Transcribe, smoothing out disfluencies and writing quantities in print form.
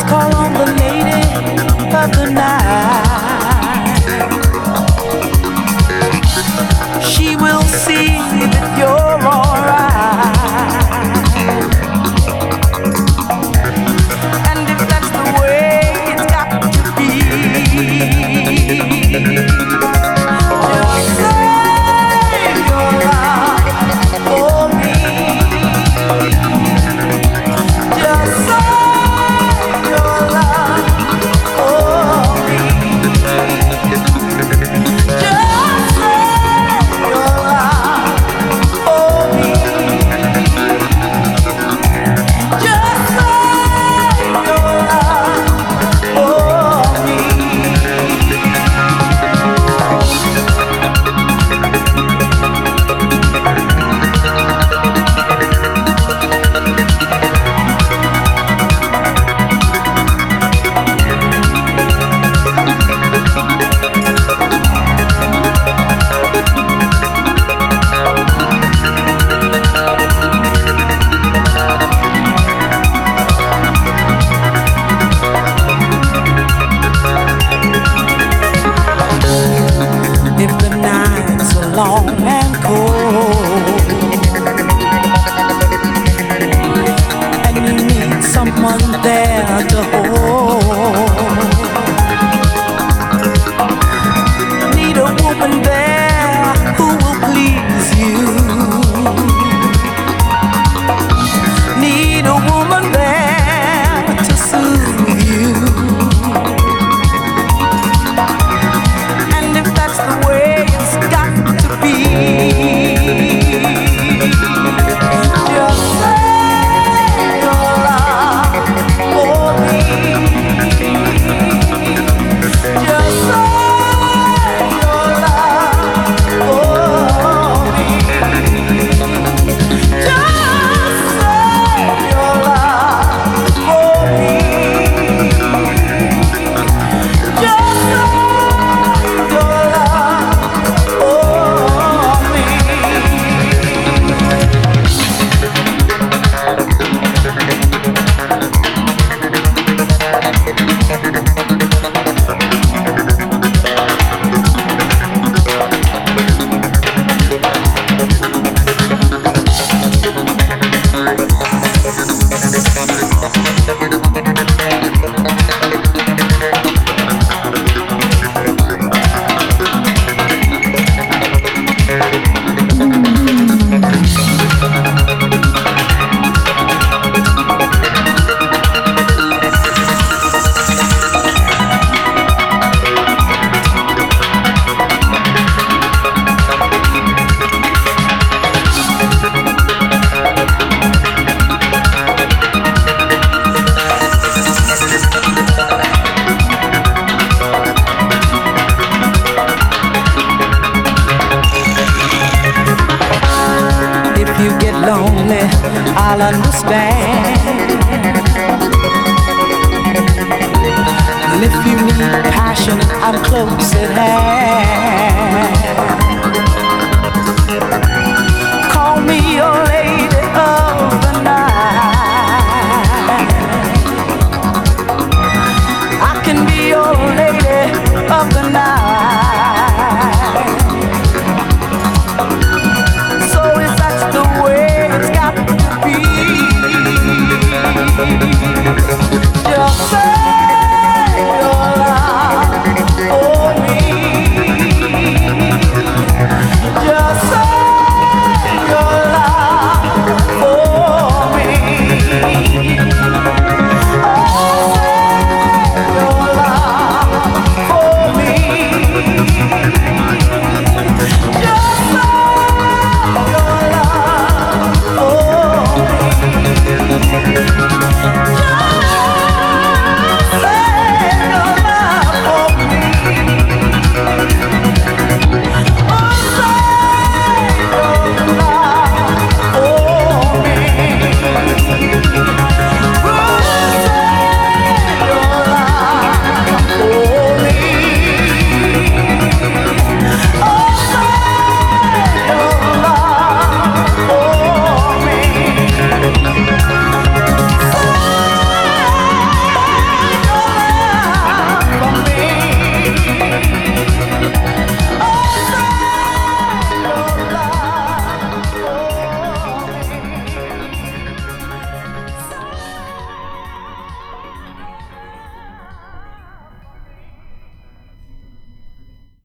call on the lady of the night. She will see that you're alright. And if that's the way it's got to be, just save your love for me. Just save your love for me. Just save your love for me. Just save your love for me. If the nights are long and cold, and you need someone there to hold, need a woman there who will please you, need a woman there to soothe you. And if that's the way it's got to be, just save your love for me. Just save your love for me. Just save your love for me. Just save your love for me. If you get lonely, I'll understand. And if you need passion, I'm close at hand.